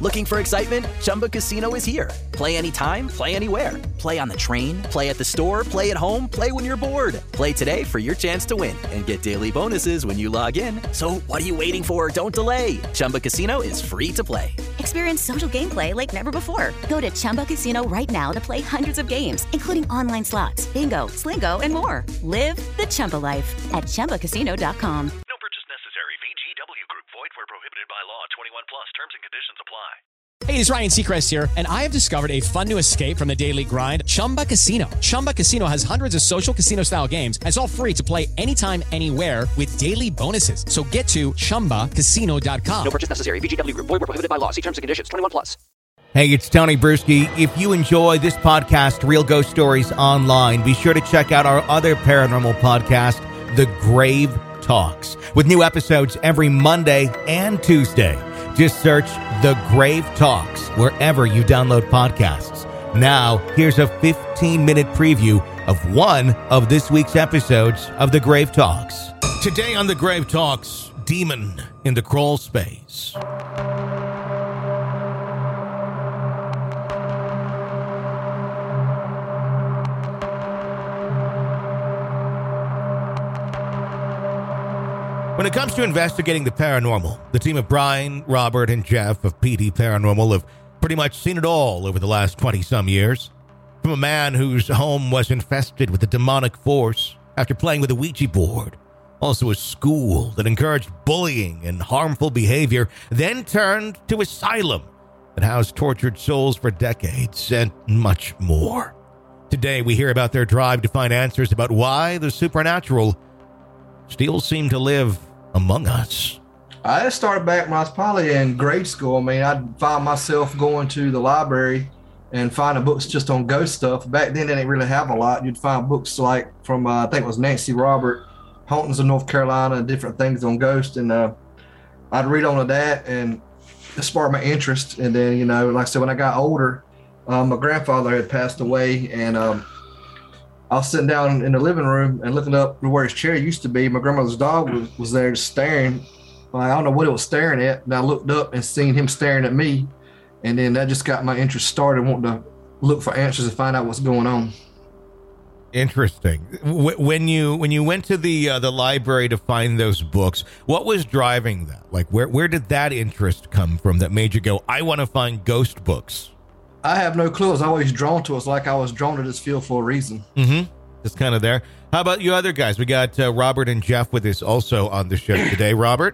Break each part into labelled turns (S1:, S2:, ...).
S1: Looking for excitement? Chumba Casino is here. Play anytime, play anywhere. Play on the train, play at the store, play at home, play when you're bored. Play today for your chance to win and get daily bonuses when you log in. So what are you waiting for? Don't delay. Chumba Casino is free to play.
S2: Experience social gameplay like never before. Go to Chumba Casino right now to play hundreds of games, including online slots, bingo, Slingo, and more. Live the Chumba life at ChumbaCasino.com.
S3: No purchase necessary. VGW Group. Void where prohibited by law. 21 plus. Terms and conditions apply.
S4: Hey, it's Ryan Seacrest here, and I have discovered a fun new escape from the daily grind, Chumba Casino. Chumba Casino has hundreds of social casino-style games, and it's all free to play anytime, anywhere with daily bonuses. So get to ChumbaCasino.com.
S5: No purchase necessary. VGW Group. Void where prohibited by law. See terms and conditions. 21 plus.
S6: Hey, it's Tony Bruschi. If you enjoy this podcast, Real Ghost Stories Online, be sure to check out our other paranormal podcast, The Grave Talks, with new episodes every Monday and Tuesday. Just search The Grave Talks wherever you download podcasts. Now, here's a 15-minute preview of one of this week's episodes of The Grave Talks. Today on The Grave Talks, Demon in the Crawl Space. When it comes to investigating the paranormal, the team of Brian, Robert, and Jeff of PD Paranormal have pretty much seen it all over the last 20-some years. From a man whose home was infested with a demonic force after playing with a Ouija board, also a school that encouraged bullying and harmful behavior, then turned to asylum that housed tortured souls for decades, and much more. Today we hear about their drive to find answers about why the supernatural still seem to live among us.
S7: I started back when I was probably in grade school. I mean, I'd find myself going to the library and finding books just on ghost stuff. Back then, they didn't really have a lot. You'd find books like from, I think it was Nancy Robert, Hauntings of North Carolina, and different things on ghosts. And I'd read on to that, and it sparked my interest. And then, you know, like I said, when I got older, my grandfather had passed away, and I was sitting down in the living room and looking up where his chair used to be. My grandmother's dog was there staring. I don't know what it was staring at, and I looked up and seen him staring at me. And then that just got my interest started, wanting to look for answers and find out what's going on.
S6: Interesting. When you went to the library to find those books, what was driving that? Like, where did that interest come from that made you go, I want to find ghost books?
S7: I have no clue. I was always drawn to it. It's like I was drawn to this field for a reason.
S6: Mm-hmm. Just kind of there. How about you other guys? We got Robert and Jeff with us also on the show today. Robert?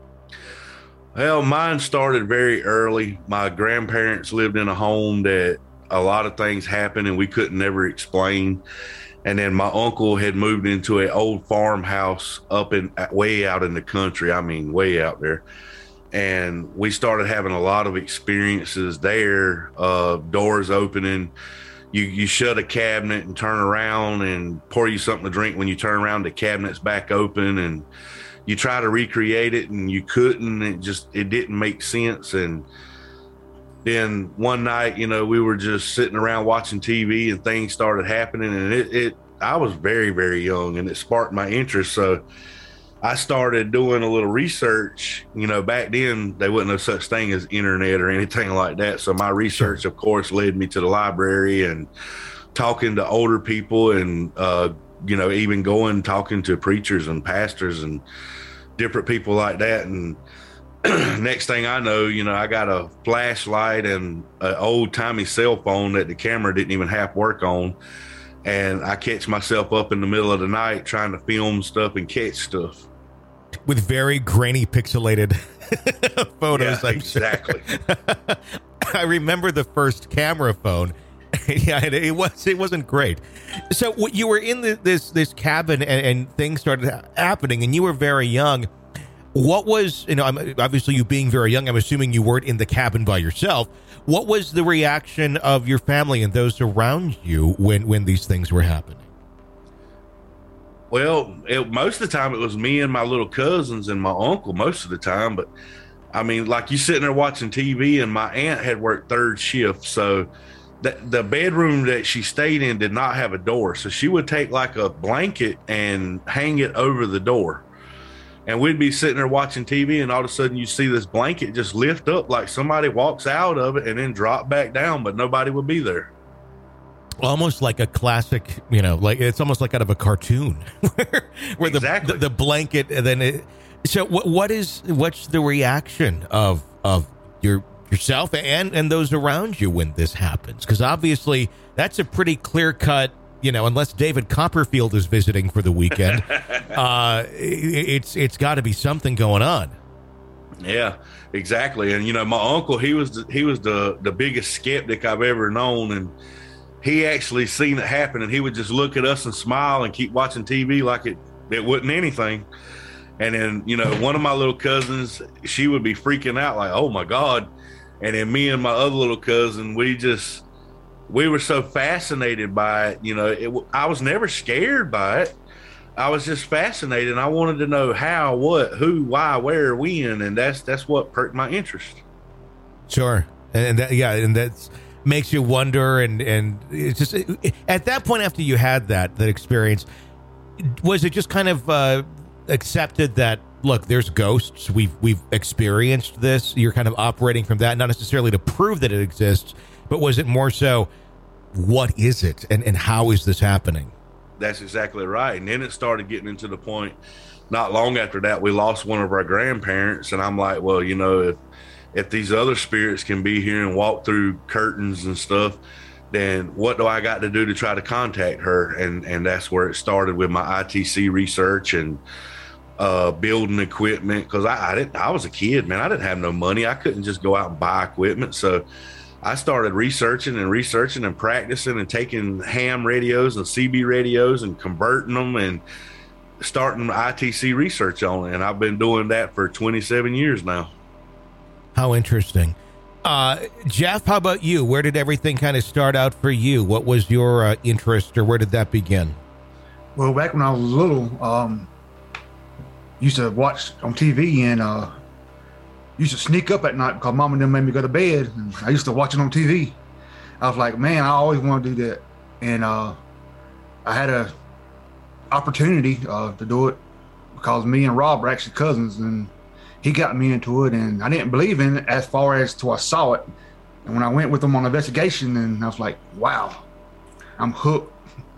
S8: Well, mine started very early. My grandparents lived in a home that a lot of things happened and we couldn't never explain. And then my uncle had moved into an old farmhouse up way out in the country. I mean, way out there. And we started having a lot of experiences there, doors opening. You shut a cabinet and turn around and pour you something to drink. When you turn around, the cabinet's back open, and you try to recreate it and you couldn't. It didn't make sense. And then one night, you know, we were just sitting around watching TV and things started happening. And I was very, very young, and it sparked my interest. So I started doing a little research. You know, back then there wasn't no such thing as internet or anything like that. So my research, of course, led me to the library and talking to older people, and, you know, even talking to preachers and pastors and different people like that. And next thing I know, you know, I got a flashlight and an old timey cell phone that the camera didn't even half work on. And I catch myself up in the middle of the night trying to film stuff and catch stuff.
S6: With very grainy, pixelated photos.
S8: Yeah, exactly.
S6: I remember the first camera phone. Yeah, it wasn't great. So you were in this cabin and things started happening, and you were very young. What was, you know, obviously you being very young, I'm assuming you weren't in the cabin by yourself. What was the reaction of your family and those around you when these things were happening?
S8: Well, most of the time it was me and my little cousins and my uncle most of the time. But, I mean, like you sitting there watching TV, and my aunt had worked third shift. So the bedroom that she stayed in did not have a door. So she would take like a blanket and hang it over the door. And we'd be sitting there watching TV, and all of a sudden you see this blanket just lift up like somebody walks out of it and then drop back down, but nobody would be there.
S6: Almost like a classic, you know, like it's almost like out of a cartoon where
S8: Exactly.
S6: the blanket and then it. So what's the reaction of yourself and those around you when this happens? Because obviously that's a pretty clear cut, you know, unless David Copperfield is visiting for the weekend, it's got to be something going on.
S8: Yeah, exactly. And you know, my uncle, he was the biggest skeptic I've ever known, and he actually seen it happen, and he would just look at us and smile and keep watching TV like it wasn't anything. And then, you know, one of my little cousins, she would be freaking out like, oh my God. And then me and my other little cousin, we were so fascinated by it. You know, I was never scared by it. I was just fascinated. And I wanted to know how, what, who, why, where, when. And that's what perked my interest.
S6: Sure. And that's makes you wonder. And it's just at that point, after you had that experience, was it just kind of, accepted that, look, there's ghosts, we've experienced this, you're kind of operating from that, not necessarily to prove that it exists, but was it more so, what is it and how is this happening?
S8: That's exactly right. And then it started getting into the point, not long after that, we lost one of our grandparents, and I'm like, well, you know, if these other spirits can be here and walk through curtains and stuff, then what do I got to do to try to contact her? And that's where it started with my ITC research and building equipment, because I was a kid, man. I didn't have no money. I couldn't just go out and buy equipment. So I started researching and practicing and taking ham radios and CB radios and converting them and starting ITC research on it. And I've been doing that for 27 years now.
S6: How interesting. Jeff, how about you? Where did everything kind of start out for you? What was your interest, or where did that begin?
S9: Well, back when I was little, used to watch on TV and used to sneak up at night because Mama didn't make me go to bed. And I used to watch it on TV. I was like, man, I always want to do that. And I had a opportunity to do it because me and Rob were actually cousins, and he got me into it. And I didn't believe in it as far as till I saw it. And when I went with him on investigation, and I was like, wow, I'm hooked.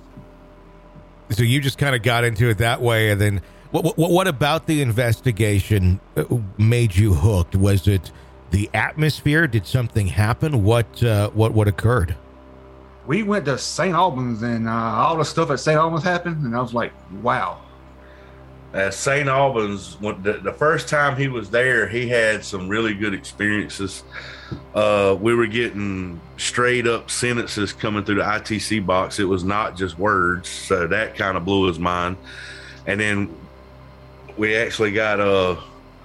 S6: So you just kind of got into it that way, and then what about the investigation made you hooked? Was it the atmosphere? Did something happen? What occurred?
S9: We went to St. Albans, and all the stuff at St. Albans happened, and I was like, wow.
S8: At St. Albans, the first time he was there, he had some really good experiences. We were getting straight up sentences coming through the ITC box. It was not just words, so that kind of blew his mind. And then we actually got a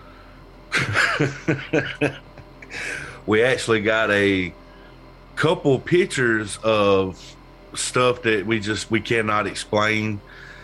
S8: couple pictures of stuff that we cannot explain,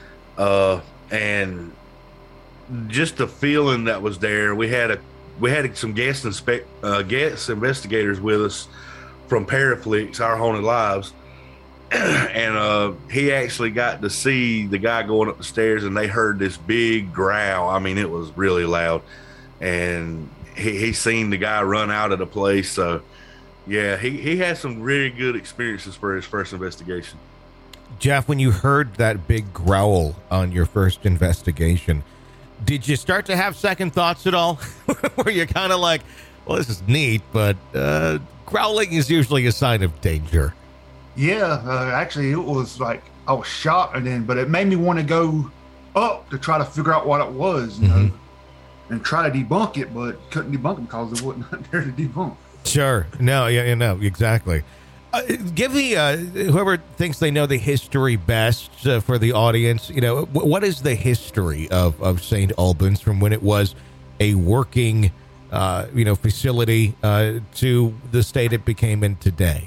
S8: and just the feeling that was there. We had some guest investigators with us from Paraflix, Our Haunted Lives, and he actually got to see the guy going up the stairs, and they heard this big growl. I mean, it was really loud, and he seen the guy run out of the place. So yeah, he had some really good experiences for his first investigation.
S6: Jeff, when you heard that big growl on your first investigation, did you start to have second thoughts at all? Were you kind of like, well, this is neat, but growling is usually a sign of danger?
S9: Yeah, actually, it was like I was shocked, but it made me want to go up to try to figure out what it was, you know, and try to debunk it, but couldn't debunk it because it wasn't there to debunk.
S6: Sure. No, yeah, no, exactly. Give the whoever thinks they know the history best for the audience. You know, what is the history of St. Albans from when it was a working, facility to the state it became in today?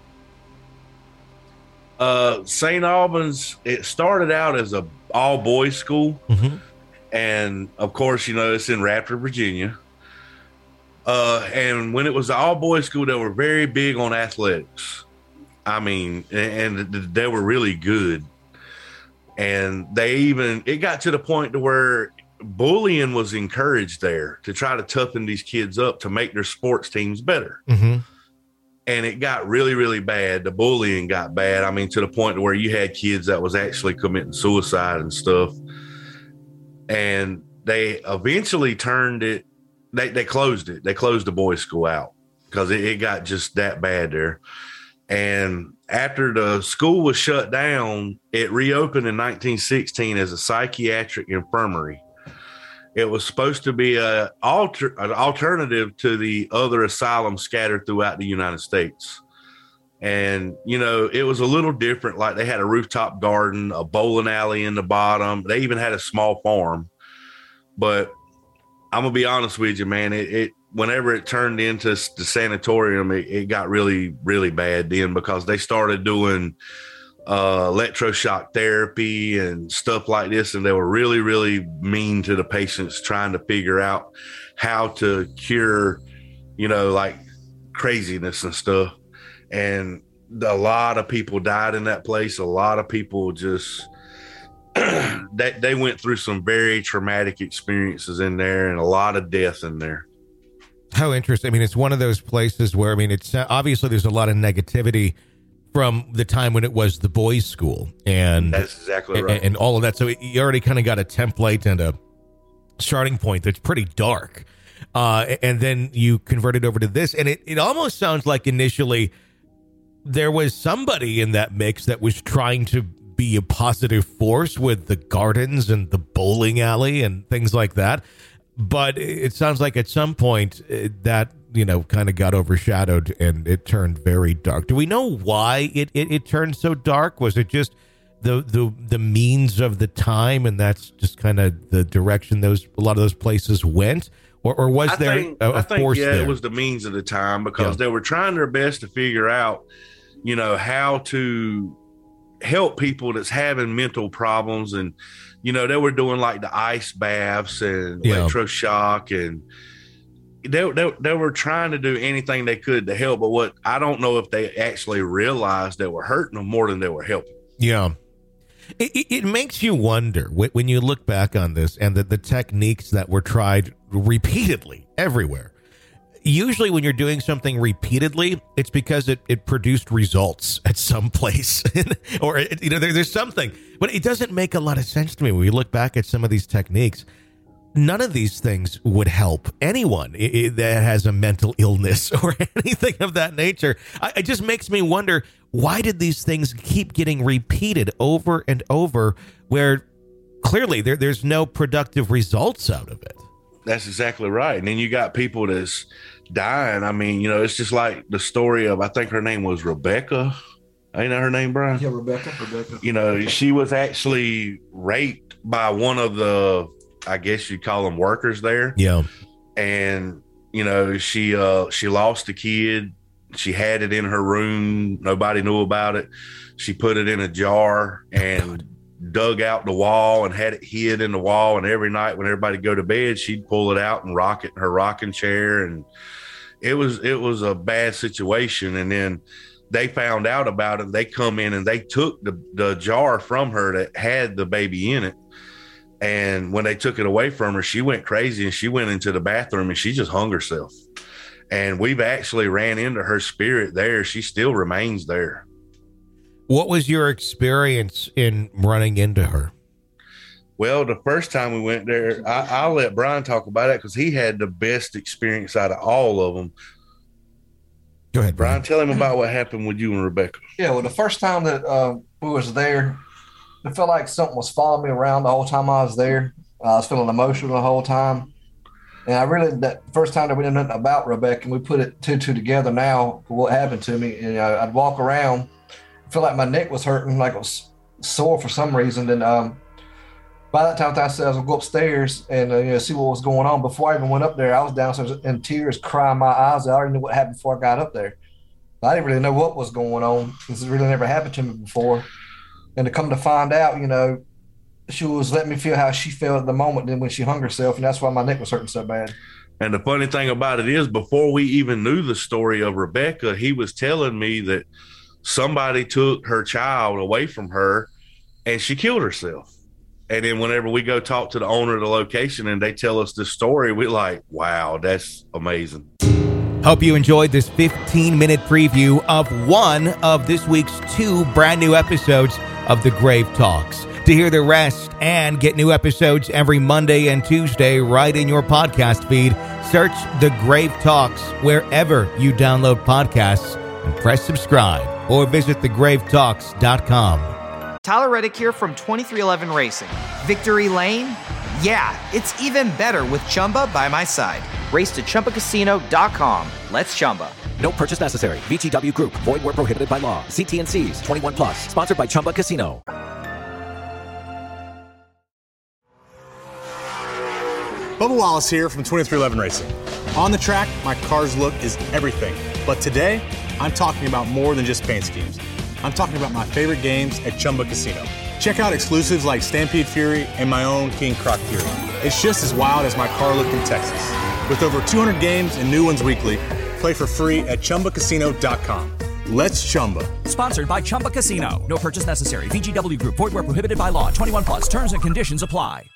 S8: St. Albans, it started out as a all boys school, and of course, you know, it's in Radford, Virginia. And when it was the all boys school, they were very big on athletics. I mean, and they were really good. And it got to the point to where bullying was encouraged there to try to toughen these kids up to make their sports teams better.
S6: Mm-hmm.
S8: And it got really, really bad. The bullying got bad. I mean, to the point where you had kids that was actually committing suicide and stuff. And they eventually turned it. They closed it. They closed the boys' school out because it got just that bad there. And after the school was shut down, it reopened in 1916 as a psychiatric infirmary. It was supposed to be an alternative to the other asylums scattered throughout the United States. And, you know, it was a little different. Like they had a rooftop garden, a bowling alley in the bottom. They even had a small farm. But I'm going to be honest with you, man, it whenever it turned into the sanatorium, it got really, really bad then because they started doing electroshock therapy and stuff like this. And they were really, really mean to the patients, trying to figure out how to cure, you know, like craziness and stuff. And a lot of people died in that place. A lot of people just, they went through some very traumatic experiences in there and a lot of death in there.
S6: How interesting. I mean, it's one of those places where, I mean, it's obviously there's a lot of negativity from the time when it was the boys' school, and
S8: that's exactly right,
S6: and all of that. So you already kind of got a template and a starting point that's pretty dark, and then you convert it over to this, and it almost sounds like initially there was somebody in that mix that was trying to be a positive force with the gardens and the bowling alley and things like that, but it sounds like at some point that, you know, kind of got overshadowed and it turned very dark. Do we know why it turned so dark? Was it just the means of the time, and that's just kind of the direction a lot of those places went, or was there a force there?
S8: It was the means of the time because they were trying their best to figure out, you know, how to help people that's having mental problems, and you know, they were doing like the ice baths and electroshock, and they were trying to do anything they could to help, but what I don't know if they actually realized they were hurting them more than they were helping.
S6: Yeah. It makes you wonder when you look back on this and the techniques that were tried repeatedly everywhere. Usually when you're doing something repeatedly, it's because it produced results at some place or, you know, there's something, but it doesn't make a lot of sense to me when you look back at some of these techniques. None of these things would help anyone that has a mental illness or anything of that nature. It just makes me wonder, why did these things keep getting repeated over and over where clearly there's no productive results out of it?
S8: That's exactly right. And then you got people that's dying. I mean, you know, it's just like the story of, I think her name was Rebecca. Ain't that her name, Brian?
S7: Yeah, Rebecca.
S8: You know, she was actually raped by one of the, I guess you'd call them workers there.
S6: Yeah.
S8: And, you know, she lost a kid. She had it in her room. Nobody knew about it. She put it in a jar and dug out the wall and had it hid in the wall. And every night when everybody go to bed, she'd pull it out and rock it in her rocking chair. And it was a bad situation. And then they found out about it. They come in and they took the jar from her that had the baby in it. And when they took it away from her, she went crazy and she went into the bathroom and she just hung herself. And we've actually ran into her spirit there. She still remains there.
S6: What was your experience in running into her?
S8: Well, the first time we went there, I'll let Brian talk about it because he had the best experience out of all of them.
S6: Go ahead,
S8: Brian. Tell him about what happened with you and Rebecca.
S7: Yeah, well, the first time that we was there, it felt like something was following me around the whole time I was there. I was feeling emotional the whole time. And I really, that first time that we didn't know nothing about Rebecca, and we put it two together now for what happened to me. And I'd walk around, feel like my neck was hurting, like it was sore for some reason. And by that time, I said I was gonna go upstairs and see what was going on. Before I even went up there, I was downstairs in tears, crying my eyes out. I already knew what happened before I got up there. I didn't really know what was going on because it really never happened to me before. And to come to find out, she was letting me feel how she felt at the moment then when she hung herself, and that's why my neck was hurting so bad.
S8: And the funny thing about it is, before we even knew the story of Rebecca, he was telling me that somebody took her child away from her and she killed herself. And then whenever we go talk to the owner of the location and they tell us this story, we're like, wow, that's amazing.
S6: Hope you enjoyed this 15-minute preview of one of this week's 2 brand new episodes of The Grave Talks. To hear the rest and get new episodes every Monday and Tuesday right in your podcast feed, search The Grave Talks wherever you download podcasts and press subscribe, or visit thegravetalks.com.
S10: Tyler Reddick here from 2311 Racing. Victory Lane? Yeah, it's even better with Chumba by my side. Race to ChumbaCasino.com. Let's Chumba.
S1: No purchase necessary. VGW Group. Void where prohibited by law. See T&Cs. 21 plus. Sponsored by Chumba Casino.
S11: Bubba Wallace here from 2311 Racing. On the track, my car's look is everything. But today, I'm talking about more than just paint schemes. I'm talking about my favorite games at Chumba Casino. Check out exclusives like Stampede Fury and my own King Croc Fury. It's just as wild as my car look in Texas. With over 200 games and new ones weekly, play for free at ChumbaCasino.com. Let's Chumba.
S12: Sponsored by Chumba Casino. No purchase necessary. VGW Group. Void where prohibited by law. 21 plus. Terms and conditions apply.